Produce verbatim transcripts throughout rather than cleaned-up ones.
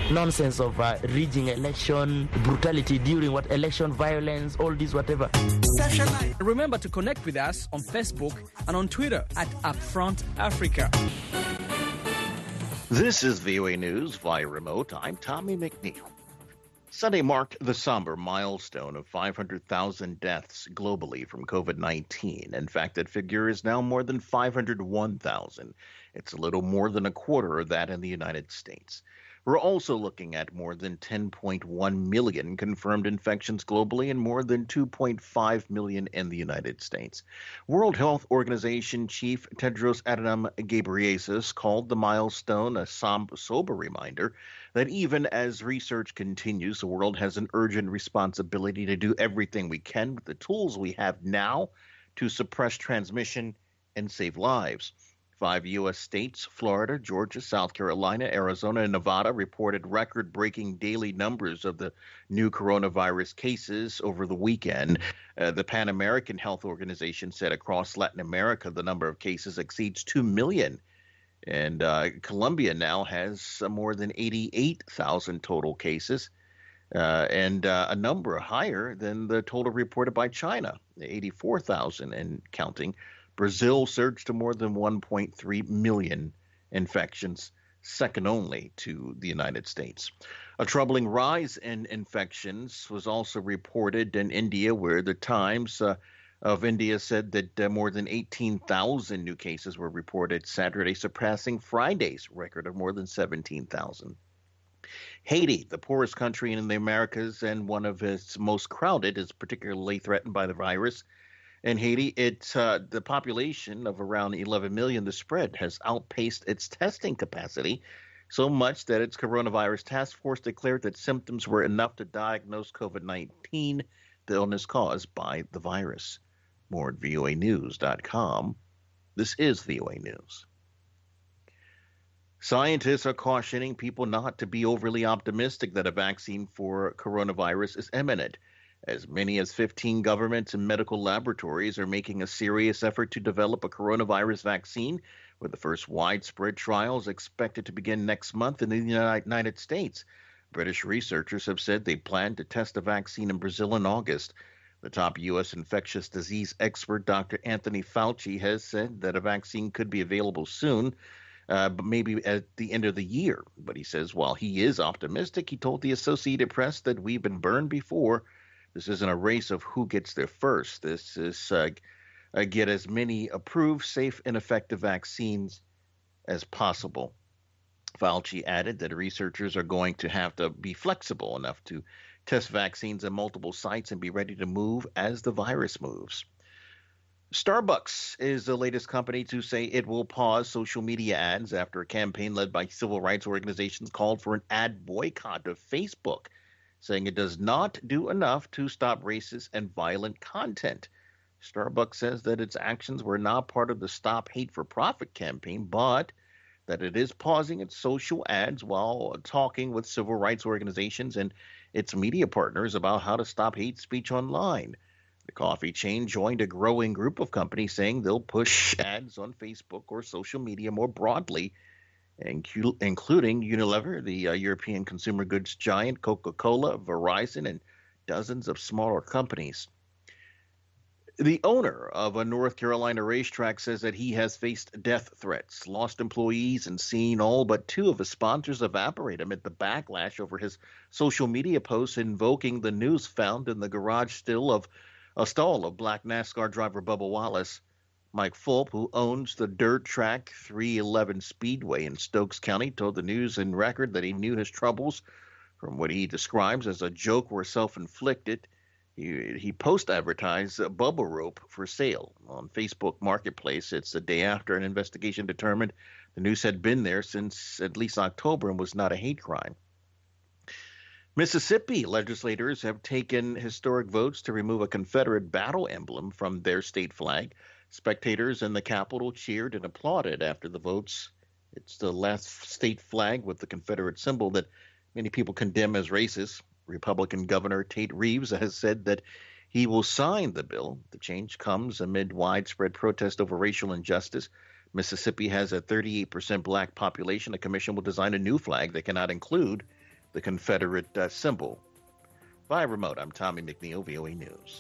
nonsense of uh, rigging election, brutality during what election, violence, all this whatever. Remember to connect with us on Facebook and on Twitter at Upfront Africa. This is V O A News via remote. I'm Tommy McNeil. Sunday marked the somber milestone of five hundred thousand deaths globally from COVID nineteen. In fact, that figure is now more than five hundred one thousand. It's a little more than a quarter of that in the United States. We're also looking at more than ten point one million confirmed infections globally and more than two point five million in the United States. World Health Organization Chief Tedros Adhanom Ghebreyesus called the milestone a sober reminder that even as research continues, the world has an urgent responsibility to do everything we can with the tools we have now to suppress transmission and save lives. Five U S states, Florida, Georgia, South Carolina, Arizona, and Nevada, reported record-breaking daily numbers of the new coronavirus cases over the weekend. Uh, the Pan American Health Organization said across Latin America, the number of cases exceeds two million. And uh, Colombia now has uh, more than eighty-eight thousand total cases, uh, and uh, a number higher than the total reported by China, eighty-four thousand and counting. Brazil surged to more than one point three million infections, second only to the United States. A troubling rise in infections was also reported in India, where the Times uh, of India said that uh, more than eighteen thousand new cases were reported Saturday, surpassing Friday's record of more than seventeen thousand. Haiti, the poorest country in the Americas and one of its most crowded, is particularly threatened by the virus. In Haiti, it's uh, the population of around eleven million. The spread has outpaced its testing capacity, so much that its coronavirus task force declared that symptoms were enough to diagnose COVID nineteen, the illness caused by the virus. More at V O A news dot com. This is V O A News. Scientists are cautioning people not to be overly optimistic that a vaccine for coronavirus is imminent. As many as fifteen governments and medical laboratories are making a serious effort to develop a coronavirus vaccine, with the first widespread trials expected to begin next month in the United States. British researchers have said they plan to test a vaccine in Brazil in August. The top U S infectious disease expert, Doctor Anthony Fauci, has said that a vaccine could be available soon, uh, but maybe at the end of the year. But he says while he is optimistic, he told the Associated Press that we've been burned before. This isn't a race of who gets there first. This is uh, uh, get as many approved, safe, and effective vaccines as possible. Fauci added that researchers are going to have to be flexible enough to test vaccines at multiple sites and be ready to move as the virus moves. Starbucks is the latest company to say it will pause social media ads after a campaign led by civil rights organizations called for an ad boycott of Facebook, saying it does not do enough to stop racist and violent content. Starbucks says that its actions were not part of the Stop Hate for Profit campaign, but that it is pausing its social ads while talking with civil rights organizations and its media partners about how to stop hate speech online. The coffee chain joined a growing group of companies saying they'll push ads on Facebook or social media more broadly, including Unilever, the uh, European consumer goods giant, Coca-Cola, Verizon, and dozens of smaller companies. The owner of a North Carolina racetrack says that he has faced death threats, lost employees, and seen all but two of his sponsors evaporate amid the backlash over his social media posts invoking the news found in the garage still of a stall of black NASCAR driver Bubba Wallace. Mike Fulp, who owns the dirt track three eleven Speedway in Stokes County, told the News and Record that he knew his troubles from what he describes as a joke were self-inflicted. He, he post-advertised a Bubba rope for sale on Facebook Marketplace. It's the day after an investigation determined the noose had been there since at least October and was not a hate crime. Mississippi legislators have taken historic votes to remove a Confederate battle emblem from their state flag. Spectators in the Capitol cheered and applauded after the votes. It's the last state flag with the Confederate symbol that many people condemn as racist. Republican Governor Tate Reeves has said that he will sign the bill. The change comes amid widespread protest over racial injustice. Mississippi has a thirty-eight percent black population. The commission will design a new flag that cannot include the Confederate uh, symbol. Via remote, I'm Tommy McNeil, V O A News.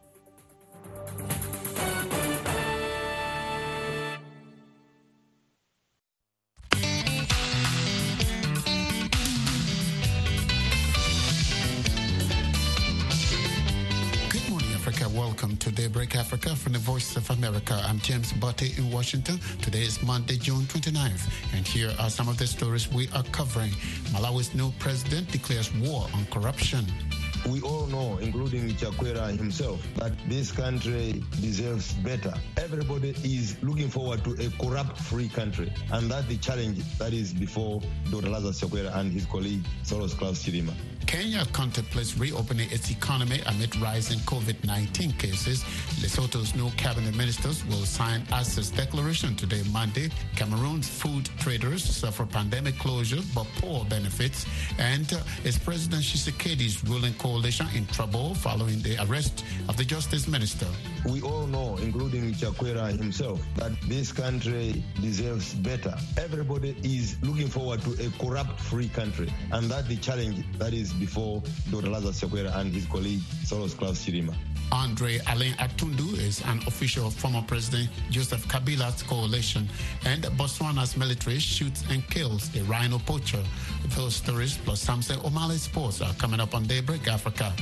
Welcome to Daybreak Africa from the Voice of America. I'm James Botte in Washington. Today is Monday, June twenty-ninth, and here are some of the stories we are covering. Malawi's new president declares war on corruption. We all know, including Chakwera himself, that this country deserves better. Everybody is looking forward to a corrupt-free country, and that's the challenge that is before Doctor Lazarus Chakwera and his colleague, Saulos Klaus Chilima. Kenya contemplates reopening its economy amid rising COVID nineteen cases. Lesotho's new cabinet ministers will sign Access Declaration today, Monday. Cameroon's food traders suffer pandemic closure but poor benefits. And uh, is President Tshisekedi's ruling coalition in trouble following the arrest of the justice minister? We all know, including Chakwera himself, that this country deserves better. Everybody is looking forward to a corrupt-free country, and that's the challenge that is before Doctor Lazarus Chakwera and his colleague, Saulos Klaus Chilima. Andre Alain Atundu is an official of former President Joseph Kabila's coalition, and Botswana's military shoots and kills a rhino poacher. Those stories plus Samson O'Malley Sports are coming up on Daybreak Africa.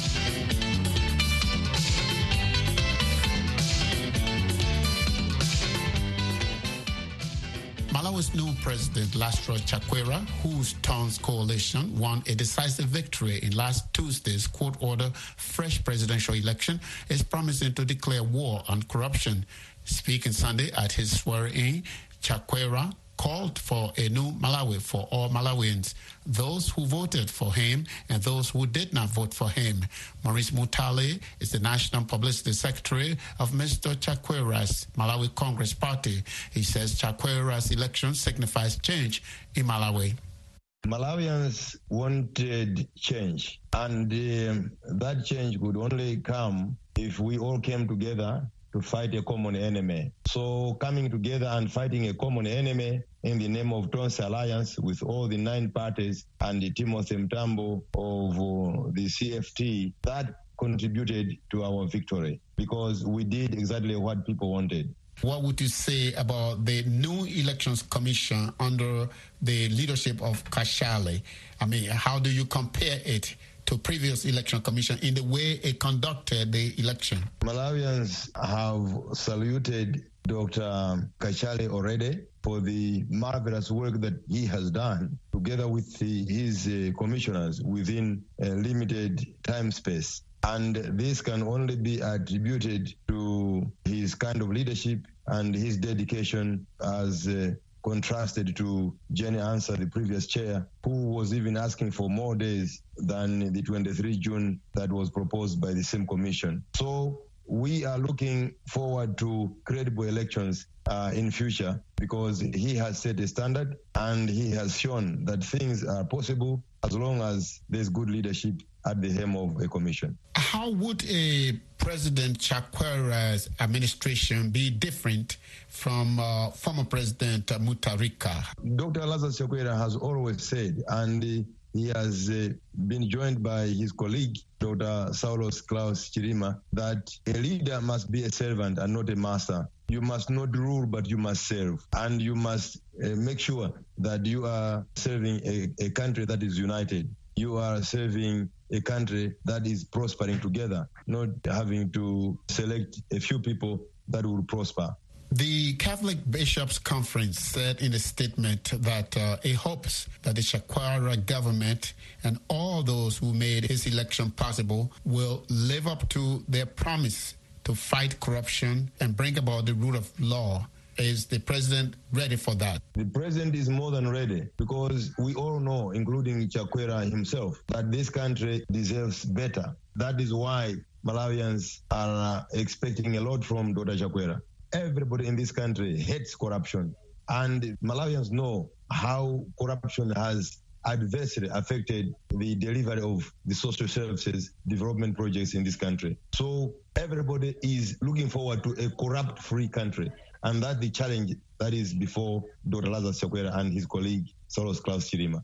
Malawi's new president, Lazarus Chakwera, whose Ton's coalition won a decisive victory in last Tuesday's court-order fresh presidential election, is promising to declare war on corruption. Speaking Sunday at his swearing-in, Chakwera called for a new Malawi for all Malawians, those who voted for him and those who did not vote for him. Maurice Mutale is the National Publicity Secretary of Mister Chakwera's Malawi Congress Party. He says Chakwera's election signifies change in Malawi. Malawians wanted change, and um, that change could only come if we all came together to fight a common enemy. So coming together and fighting a common enemy in the name of Tonse Alliance with all the nine parties and the Timothy Mtambo of uh, the C F T, that contributed to our victory because we did exactly what people wanted. What would you say about the new Elections Commission under the leadership of Kashali? I mean, how do you compare it to previous election commission in the way it conducted the election? Malawians have saluted Doctor Kashali already for the marvelous work that he has done together with the, his uh, commissioners within a limited time space. And this can only be attributed to his kind of leadership and his dedication as uh, contrasted to Jenny Ansah, the previous chair, who was even asking for more days than the twenty-third of June that was proposed by the same commission. So we are looking forward to credible elections uh, in future because he has set a standard and he has shown that things are possible as long as there's good leadership at the helm of a commission. How would a President Chakwera's administration be different from uh, former President Mutharika? Doctor Lazarus Chakwera has always said, and uh, he has uh, been joined by his colleague, Doctor Saulos Klaus Chilima, that a leader must be a servant and not a master. You must not rule, but you must serve. And you must uh, make sure that you are serving a, a country that is united. You are serving a country that is prospering together, not having to select a few people that will prosper. The Catholic Bishops' Conference said in a statement that uh, it hopes that the Chakwera government and all those who made his election possible will live up to their promise to fight corruption and bring about the rule of law. Is the president ready for that? The president is more than ready because we all know, including Chakwera himself, that this country deserves better. That is why Malawians are expecting a lot from Doctor Chakwera. Everybody in this country hates corruption, and Malawians know how corruption has adversely affected the delivery of the social services development projects in this country. So everybody is looking forward to a corrupt-free country, and that's the challenge that is before Doctor Lazarus Chakwera and his colleague, Saulos Klaus Chilima.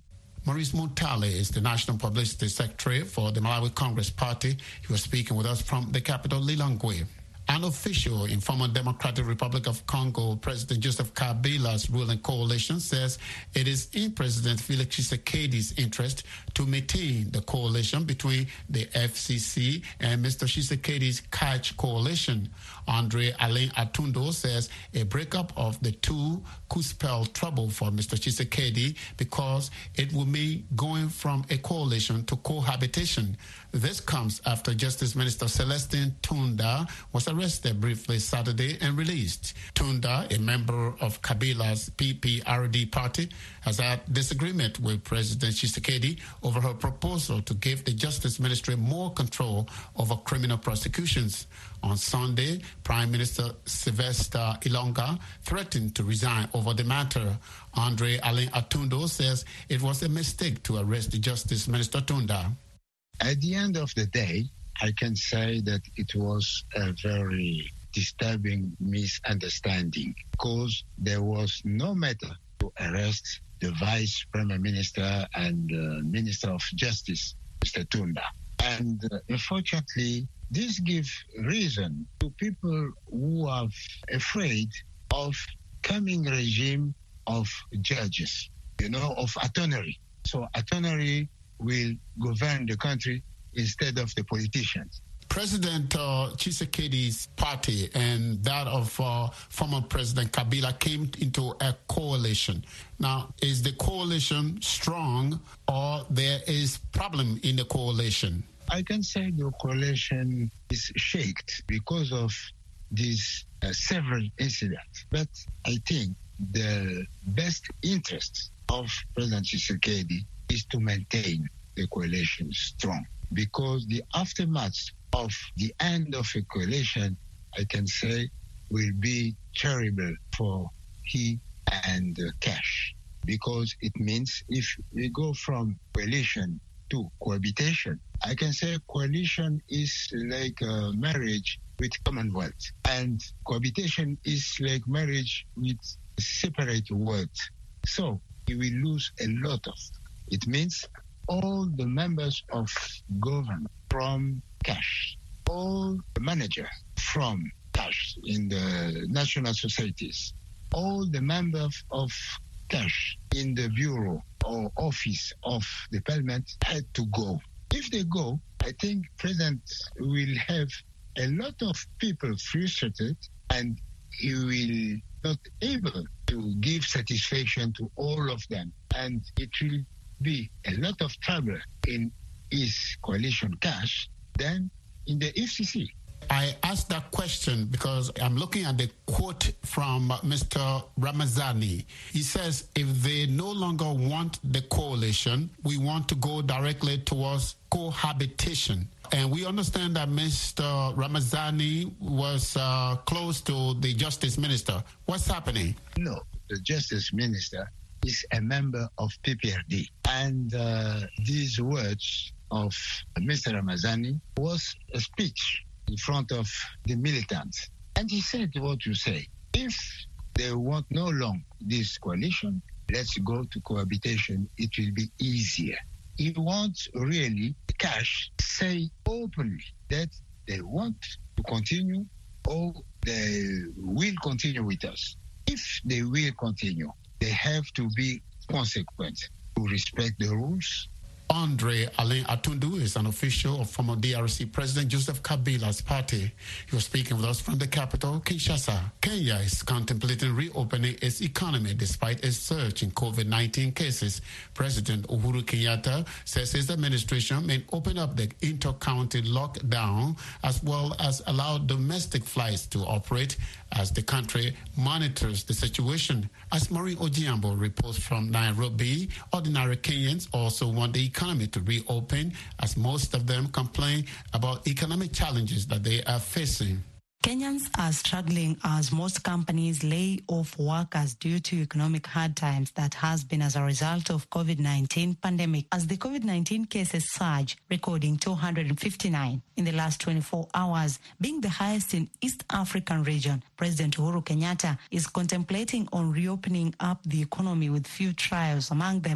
Maurice Mutale is the National Publicity Secretary for the Malawi Congress Party. He was speaking with us from the capital, Lilongwe. An official in former Democratic Republic of Congo, President Joseph Kabila's ruling coalition, says it is in President Felix Tshisekedi's interest to maintain the coalition between the F C C and Mister Tshisekedi's Catch coalition. Andre Alain Atundo says a breakup of the two could spell trouble for Mister Tshisekedi because it will mean going from a coalition to cohabitation. This comes after Justice Minister Celestin Tunda was arrested briefly Saturday and released. Tunda, a member of Kabila's P P R D party, has had disagreement with President Tshisekedi over her proposal to give the Justice Ministry more control over criminal prosecutions. On Sunday, Prime Minister Sylvester Ilonga threatened to resign over the matter. Andre Alain Atundo says it was a mistake to arrest the Justice Minister Tunda. At the end of the day, I can say that it was a very disturbing misunderstanding because there was no matter to arrest the Vice Prime Minister and uh, Minister of Justice, Mister Tunda. And uh, unfortunately, this gives reason to people who are afraid of coming regime of judges, you know, of autonomy. So autonomy will govern the country instead of the politicians. President uh, Tshisekedi's party and that of uh, former President Kabila came into a coalition. Now, is the coalition strong or there is problem in the coalition? I can say the coalition is shaken because of these uh, several incidents. But I think the best interest of President Tshisekedi is to maintain the coalition strong, because the aftermath of the end of a coalition, I can say, will be terrible for he and uh, Cash, because it means if we go from coalition to cohabitation, I can say coalition is like a marriage with Commonwealth, and cohabitation is like marriage with separate words. So we will lose a lot of. It means all the members of government from Cash, all the managers from Cash in the national societies, all the members of Cash in the bureau or office of the parliament had to go. If they go, I think President will have a lot of people frustrated and he will not able to give satisfaction to all of them. And it will be a lot of trouble in his coalition Cash than in the F C C. I asked that question because I'm looking at the quote from Mister Ramazani. He says, if they no longer want the coalition, we want to go directly towards cohabitation. And we understand that Mister Ramazani was uh, close to the Justice Minister. What's happening? No, the Justice Minister is a member of P P R D. And uh, these words of Mister Ramazani was a speech in front of the militants. And he said what you say. If they want no longer this coalition, let's go to cohabitation. It will be easier. He wants really Cash say openly that they want to continue or they will continue with us. If they will continue, they have to be consequent to respect the rules. Andre Alain Atundu is an official of former D R C President Joseph Kabila's party. He was speaking with us from the capital, Kinshasa. Kenya is contemplating reopening its economy despite a surge in COVID nineteen cases. President Uhuru Kenyatta says his administration may open up the inter-county lockdown as well as allow domestic flights to operate as the country monitors the situation. As Maureen Ojiambo reports from Nairobi, ordinary Kenyans also want the economy to reopen as most of them complain about economic challenges that they are facing. Kenyans are struggling as most companies lay off workers due to economic hard times that has been as a result of COVID nineteen pandemic. As the COVID nineteen cases surge, recording two hundred fifty-nine in the last twenty-four hours, being the highest in East African region, President Uhuru Kenyatta is contemplating on reopening up the economy with few trials, among them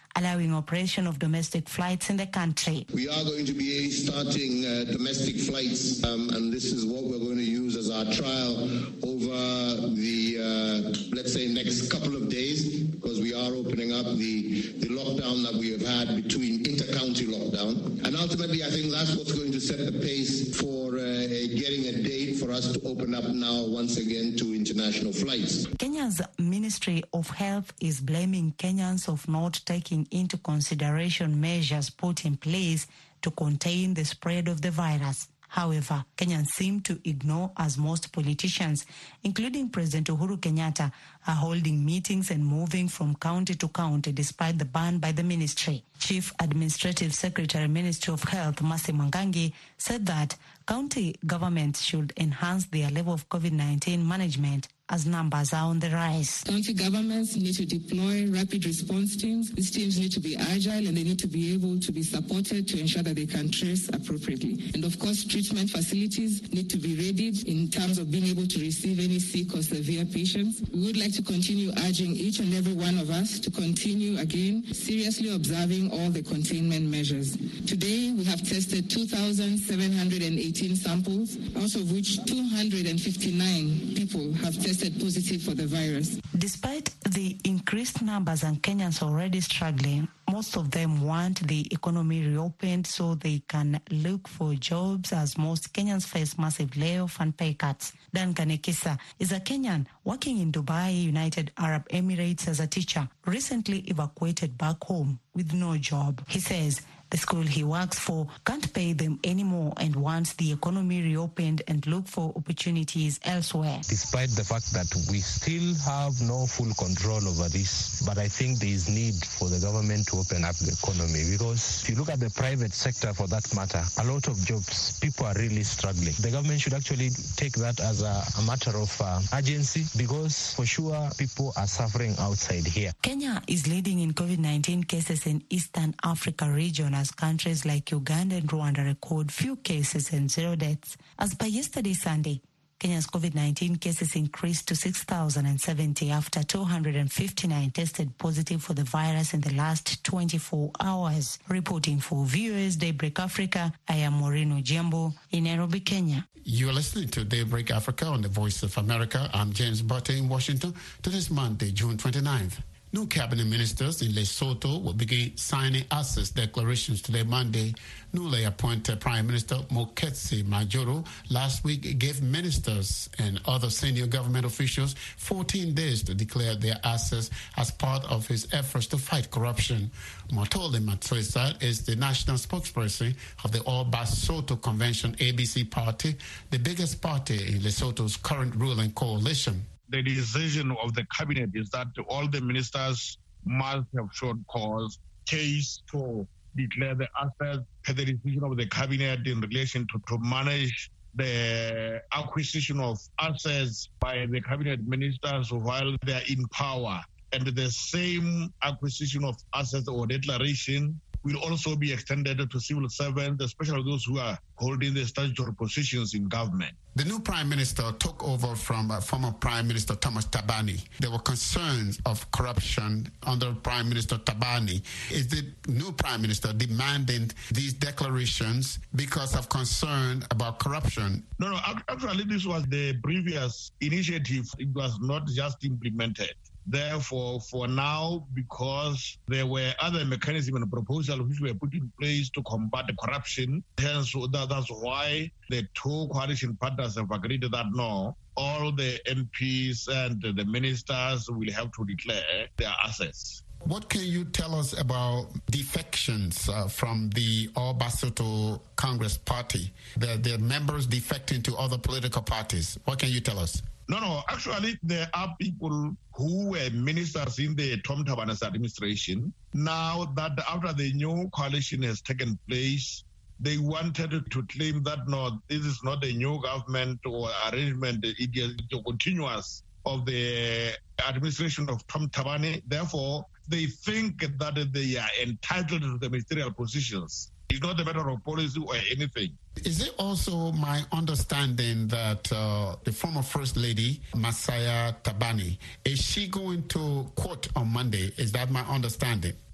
allowing operation of domestic flights in the country. We are going to be starting uh, domestic flights, um, and this is what we're going to use as our trial over the, uh, let's say, next couple of days, because we are opening up the, the lockdown that we have had between inter-county lockdown. And ultimately, I think that's what's going to set the pace for uh, getting a date for us to open up now once again to international flights. Kenya's Ministry of Health is blaming Kenyans of not taking into consideration measures put in place to contain the spread of the virus. However, Kenyans seem to ignore, as most politicians, including President Uhuru Kenyatta, are holding meetings and moving from county to county despite the ban by the ministry. Chief Administrative Secretary, Ministry of Health, Mercy Mwangangi, said that county governments should enhance their level of COVID nineteen management as numbers are on the rise. County governments need to deploy rapid response teams. These teams need to be agile and they need to be able to be supported to ensure that they can trace appropriately. And of course, treatment facilities need to be readied in terms of being able to receive any sick or severe patients. We would like to continue urging each and every one of us to continue, again, seriously observing all the containment measures. Today, we have tested two thousand seven hundred eighteen samples, out of which two hundred fifty-nine people have tested positive for the virus. Despite the increased numbers and Kenyans already struggling, most of them want the economy reopened so they can look for jobs, as most Kenyans face massive layoff and pay cuts. Dan Kanekisa is a Kenyan working in Dubai, United Arab Emirates as a teacher, recently evacuated back home with no job. He says the school he works for can't pay them anymore and wants the economy reopened and look for opportunities elsewhere. Despite the fact that we still have no full control over this, but I think there is need for the government to open up the economy, because if you look at the private sector for that matter, a lot of jobs, people are really struggling. The government should actually take that as a, a matter of uh, urgency, because for sure people are suffering outside here. Kenya is leading in COVID nineteen cases in Eastern Africa region, as countries like Uganda and Rwanda record few cases and zero deaths. As by yesterday, Sunday, Kenya's COVID nineteen cases increased to six thousand seventy after two hundred fifty-nine tested positive for the virus in the last twenty-four hours. Reporting for V O A's Daybreak Africa, I am Maureen Ojiambo in Nairobi, Kenya. You're listening to Daybreak Africa on the Voice of America. I'm James Butte in Washington. Today's Monday, June twenty-ninth. New cabinet ministers in Lesotho will begin signing access declarations today, Monday. Newly appointed Prime Minister Mokgweetsi Majoro last week gave ministers and other senior government officials fourteen days to declare their access as part of his efforts to fight corruption. Motole Matsoisa is the national spokesperson of the All Basotho Convention A B C party, the biggest party in Lesotho's current ruling coalition. The decision of the cabinet is that all the ministers must have shown cause, case to declare the assets per the decision of the cabinet in relation to, to manage the acquisition of assets by the cabinet ministers while they are in power. And the same acquisition of assets or declaration will also be extended to civil servants, especially those who are holding the statutory positions in government. The new Prime Minister took over from uh, former Prime Minister Thomas Thabane. There were concerns of corruption under Prime Minister Thabane. Is the new Prime Minister demanding these declarations because of concern about corruption? No, no, actually this was the previous initiative. It was not just implemented. Therefore, for now, because there were other mechanisms and proposals which were put in place to combat the corruption, hence that, that's why the two coalition partners have agreed that no, all the M Ps and the ministers will have to declare their assets. What can you tell us about defections uh, from the All Basotho Congress Party? The, the members defecting to other political parties. What can you tell us? No, no. Actually, there are people who were ministers in the Tom Tabane's administration. Now that after the new coalition has taken place, they wanted to claim that no, this is not a new government or arrangement. It is continuous of the administration of Tom Tabane. Therefore, they think that they are entitled to the ministerial positions. It's not a matter of policy or anything. Is it also my understanding that uh, the former First Lady, Masaya Thabane, is she going to court on Monday? Is that my understanding?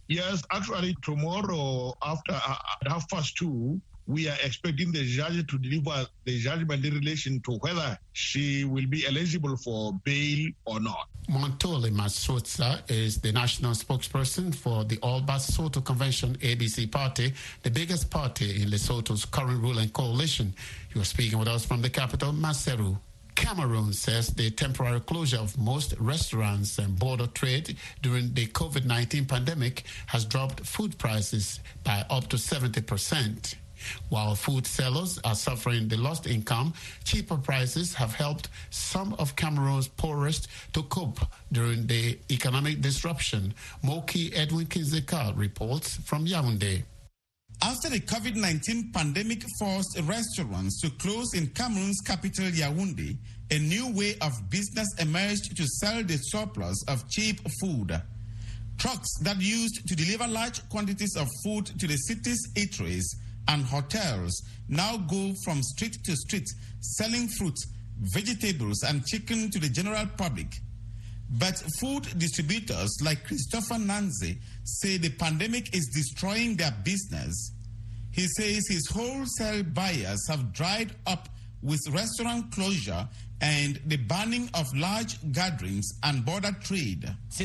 Yes, actually, tomorrow after uh, half past two, we are expecting the judge to deliver the judgment in relation to whether she will be eligible for bail or not. Montole Masotsa is the national spokesperson for the All Basotho Convention A B C party, the biggest party in Lesotho's current ruling coalition. He was speaking with us from the capital, Maseru. Cameroon says the temporary closure of most restaurants and border trade during the COVID nineteen pandemic has dropped food prices by up to seventy percent. While food sellers are suffering the lost income, cheaper prices have helped some of Cameroon's poorest to cope during the economic disruption. Moki Edwin Kinzeka reports from Yaoundé. After the COVID nineteen pandemic forced restaurants to close in Cameroon's capital Yaoundé, a new way of business emerged to sell the surplus of cheap food. Trucks that used to deliver large quantities of food to the city's eateries and hotels now go from street to street selling fruit, vegetables and chicken to the general public. But food distributors like Christopher Nanze say the pandemic is destroying their business. He says his wholesale buyers have dried up with restaurant closure and the banning of large gatherings and border trade.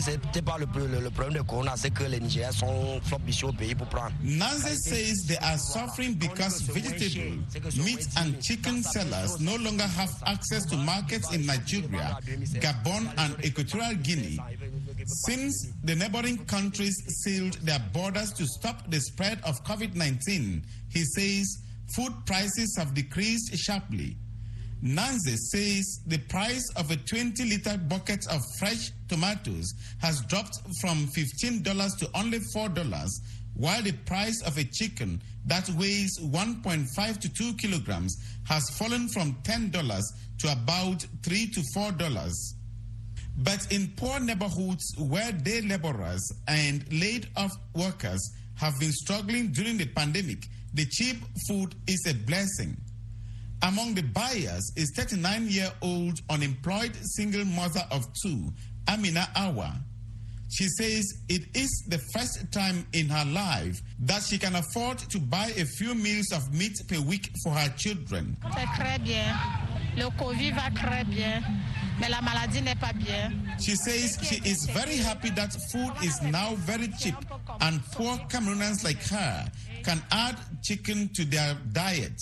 Nanze says they are suffering because vegetable, meat and chicken sellers no longer have access to markets in Nigeria, Gabon and Equatorial Guinea, since the neighboring countries sealed their borders to stop the spread of COVID nineteen. He says food prices have decreased sharply. Nanze says the price of a twenty liter bucket of fresh tomatoes has dropped from fifteen dollars to only four dollars, while the price of a chicken that weighs one point five to two kilograms has fallen from ten dollars to about three to four dollars. But in poor neighborhoods where day laborers and laid-off workers have been struggling during the pandemic, the cheap food is a blessing. Among the buyers is thirty-nine-year-old unemployed single mother of two, Amina Awa. She says it is the first time in her life that she can afford to buy a few meals of meat per week for her children. She says she is very happy that food is now very cheap and poor Cameroonians like her can add chicken to their diet.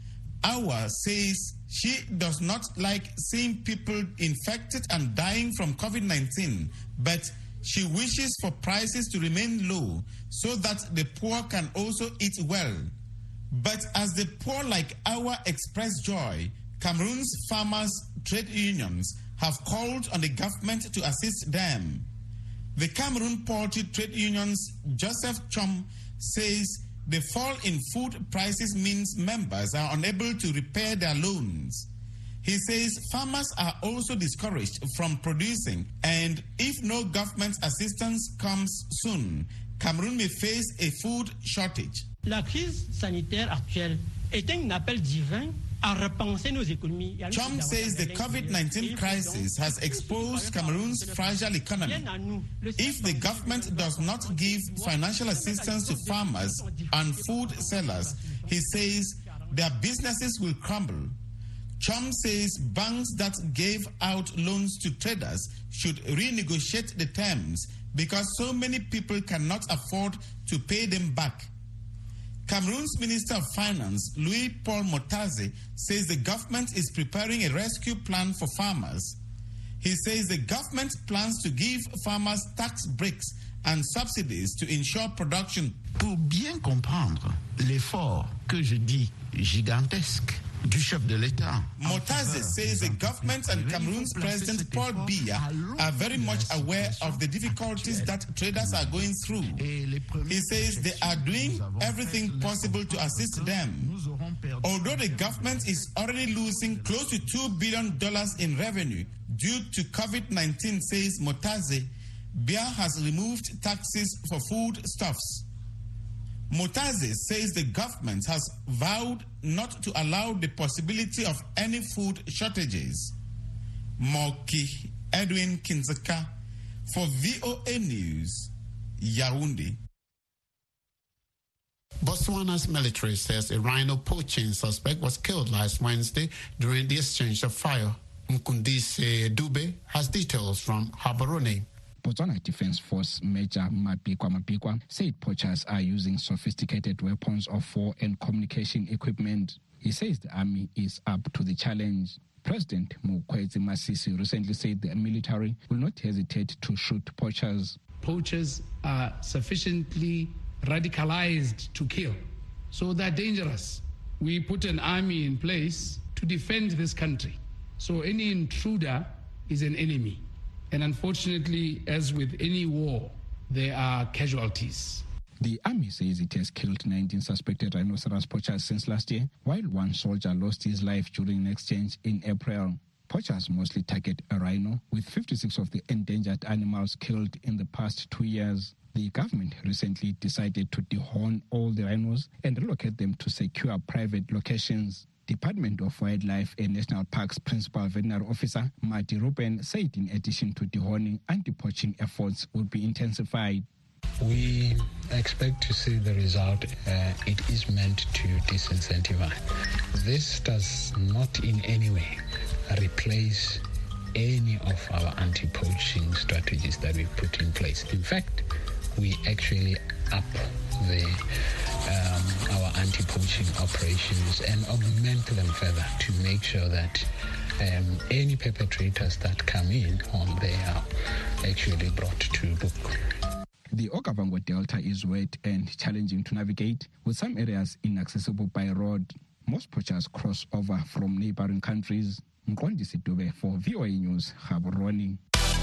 Awa says she does not like seeing people infected and dying from COVID nineteen, but she wishes for prices to remain low so that the poor can also eat well. But as the poor like Awa express joy, Cameroon's farmers' trade unions have called on the government to assist them. The Cameroon Poultry Trade Union's Joseph Chom says the fall in food prices means members are unable to repay their loans. He says farmers are also discouraged from producing, and if no government assistance comes soon, Cameroon may face a food shortage. La crise sanitaire actuelle est un appel divin à repenser nos économies. Trump says the COVID nineteen crisis has exposed Cameroon's fragile economy. If the government does not give financial assistance to farmers and food sellers, he says their businesses will crumble. Trump says banks that gave out loans to traders should renegotiate the terms because so many people cannot afford to pay them back. Cameroon's Minister of Finance, Louis-Paul Motaze, says the government is preparing a rescue plan for farmers. He says the government plans to give farmers tax breaks and subsidies to ensure production. Pour bien comprendre l'effort que je dis gigantesque du chef de l'État. Motaze says the government and Cameroon's President Paul Biya are very much aware of the difficulties that traders are going through. He says they are doing everything possible to assist them. Although the government is already losing close to two billion dollars in revenue due to COVID nineteen, says Motaze, Biya has removed taxes for foodstuffs. Motaze says the government has vowed not to allow the possibility of any food shortages. Moki Edwin Kinzeka for V O A News, Yaoundé. Botswana's military says a rhino poaching suspect was killed last Wednesday during the exchange of fire. Mkundise Dube has details from Gaborone. Botswana Defence Force Major Mapikwa Mapikwa said poachers are using sophisticated weapons of war and communication equipment. He says the army is up to the challenge. President Mokgweetsi Masisi recently said the military will not hesitate to shoot poachers. Poachers are sufficiently radicalized to kill, so they're dangerous. We put an army in place to defend this country. So any intruder is an enemy. And unfortunately, as with any war, there are casualties. The army says it has killed nineteen suspected rhinoceros poachers since last year, while one soldier lost his life during an exchange in April. Poachers mostly target a rhino, with fifty-six of the endangered animals killed in the past two years. The government recently decided to dehorn all the rhinos and relocate them to secure private locations. Department of Wildlife and National Parks Principal Veterinary Officer Marty Ruben said in addition to dehorning, anti-poaching efforts would be intensified. We expect to see the result. Uh, it is meant to disincentivize. This does not in any way replace any of our anti-poaching strategies that we've put in place. In fact, we actually up the um, our anti-poaching operations and augment them further to make sure that um, any perpetrators that come in, um, they are actually brought to book. The Okavango Delta is wet and challenging to navigate, with some areas inaccessible by road. Most poachers cross over from neighboring countries. Mkondisi Dube for V O A News, Gaborone.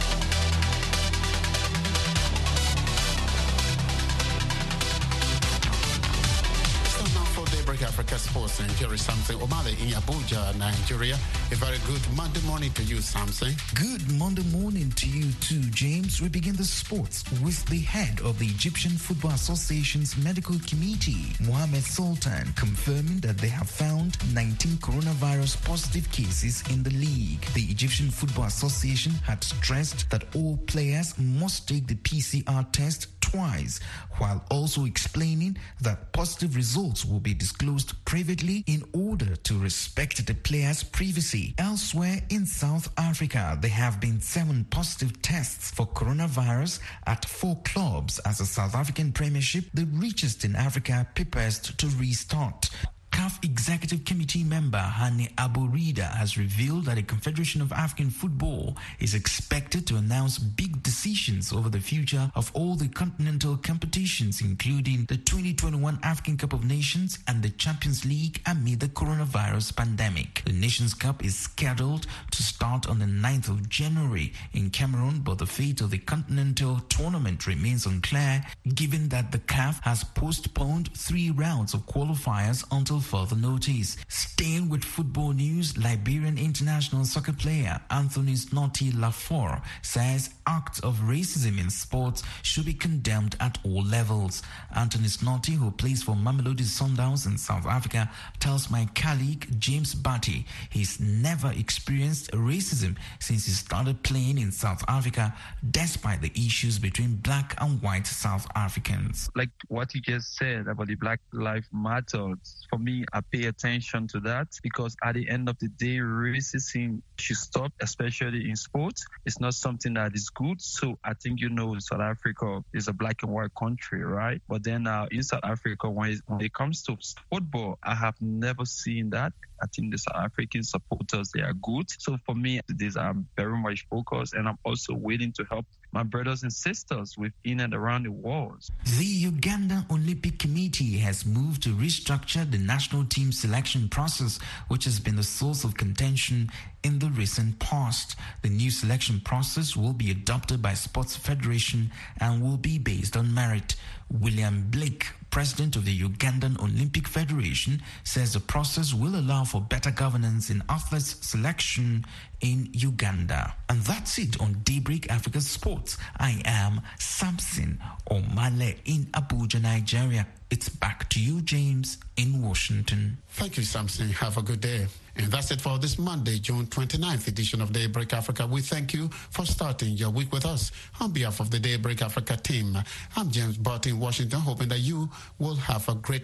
Daybreak Africa Sports, and here is Samson Omale in Abuja, Nigeria. A very good Monday morning to you, Samson. Good Monday morning to you too, James. We begin the sports with the head of the Egyptian Football Association's medical committee, Mohamed Sultan, confirming that they have found nineteen coronavirus positive cases in the league. The Egyptian Football Association had stressed that all players must take the P C R test twice, while also explaining that positive results will be disclosed privately in order to respect the players' privacy. Elsewhere in South Africa, there have been seven positive tests for coronavirus at four clubs as the South African Premiership, the richest in Africa, prepares to restart. C A F Executive Committee member Hani Abu-Rida has revealed that the Confederation of African Football is expected to announce big decisions over the future of all the continental competitions, including the twenty twenty-one African Cup of Nations and the Champions League amid the coronavirus pandemic. The Nations Cup is scheduled to start on the ninth of January in Cameroon, but the fate of the continental tournament remains unclear, given that the C A F has postponed three rounds of qualifiers until further notice. Staying with football news, Liberian international soccer player Anthony Snotty Lafour says acts of racism in sports should be condemned at all levels. Anthony Snotty, who plays for Mamelodi Sundowns in South Africa, tells my colleague James Batty he's never experienced racism since he started playing in South Africa, despite the issues between black and white South Africans. Like what you just said about the Black Lives Matter, for me, I pay attention to that because at the end of the day, racism should stop, especially in sports. It's not something that is good. So I think, you know, South Africa is a black and white country, right? But then uh, in South Africa, when it, when it comes to football, I have never seen that. I think the South African supporters, they are good. So for me, these are very much focused, and I'm also willing to help my brothers and sisters within and around the world. The Ugandan Olympic Committee has moved to restructure the national team selection process, which has been a source of contention in the recent past. The new selection process will be adopted by Sports Federation and will be based on merit. William Blake, president of the Ugandan Olympic Federation, says the process will allow for better governance in athletes selection in Uganda. And that's it on Daybreak Africa Sports. I am Samson Omale in Abuja, Nigeria. It's back to you, James, in Washington. Thank you, Samson. Have a good day. And that's it for this Monday, June twenty-ninth edition of Daybreak Africa. We thank you for starting your week with us. On behalf of the Daybreak Africa team, I'm James Barton in Washington, hoping that you will have a great